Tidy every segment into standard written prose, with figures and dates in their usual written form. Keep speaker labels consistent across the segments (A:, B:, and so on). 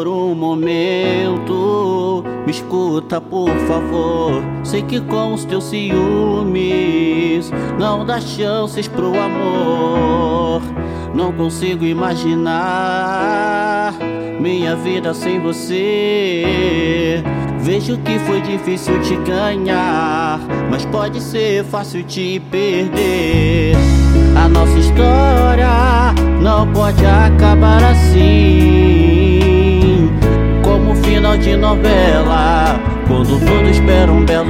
A: por um momento, me escuta por favor. Sei que com os teus ciúmes não dá chances pro amor. Não consigo imaginar minha vida sem você. Vejo que foi difícil te ganhar, mas pode ser fácil te perder. A nossa história não pode acabar assim, como final de novela, quando todos esperam um belo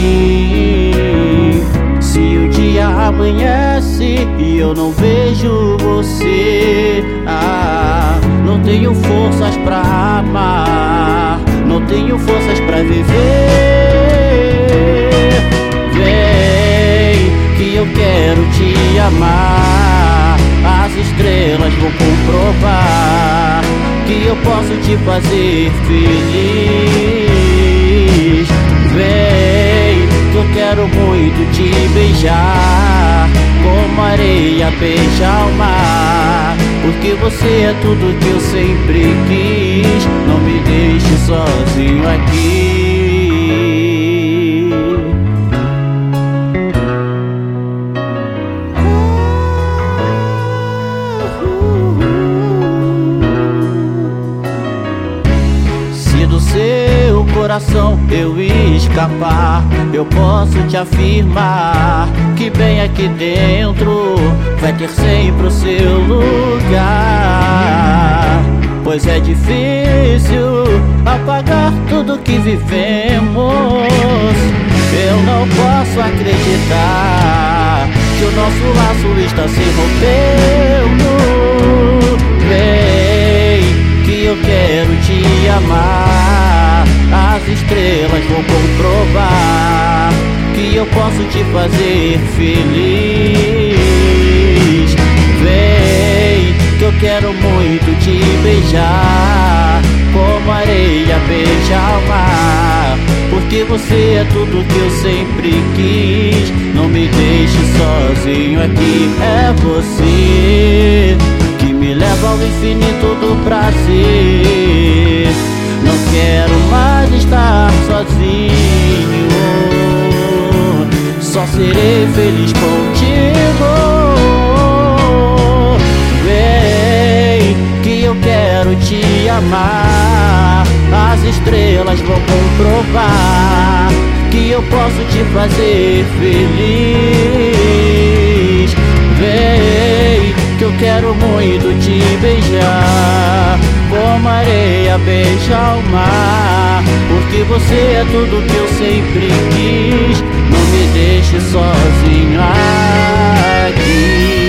A: fim. Se o dia amanhece e eu não vejo você, não tenho forças pra amar, não tenho forças pra viver. Vem que eu quero te amar, as estrelas vão comprovar que eu posso te fazer feliz. Vem que eu quero muito te beijar, como areia beija o mar, porque você é tudo que eu sempre quis. Não me deixe sozinho aqui. Se do seu coração eu escapar, eu posso te afirmar que bem aqui dentro vai ter sempre o seu lugar. Pois é difícil apagar tudo que vivemos. Eu não posso acreditar que o nosso laço está se rompendo. Vem que eu quero te amar, as estrelas vão comprovar que eu posso te fazer feliz. Vem que eu quero muito te beijar, como areia beija o mar, porque você é tudo que eu sempre quis. Não me deixe sozinho aqui. É você que me leva ao infinito do prazer. Não quero mais estar sozinho, só serei feliz contigo. Vem que eu quero te amar, as estrelas vão comprovar que eu posso te fazer feliz. Vem que eu quero muito te beijar, como areia beija o mar, porque você é tudo que eu sempre quis. Não me deixe sozinho aqui.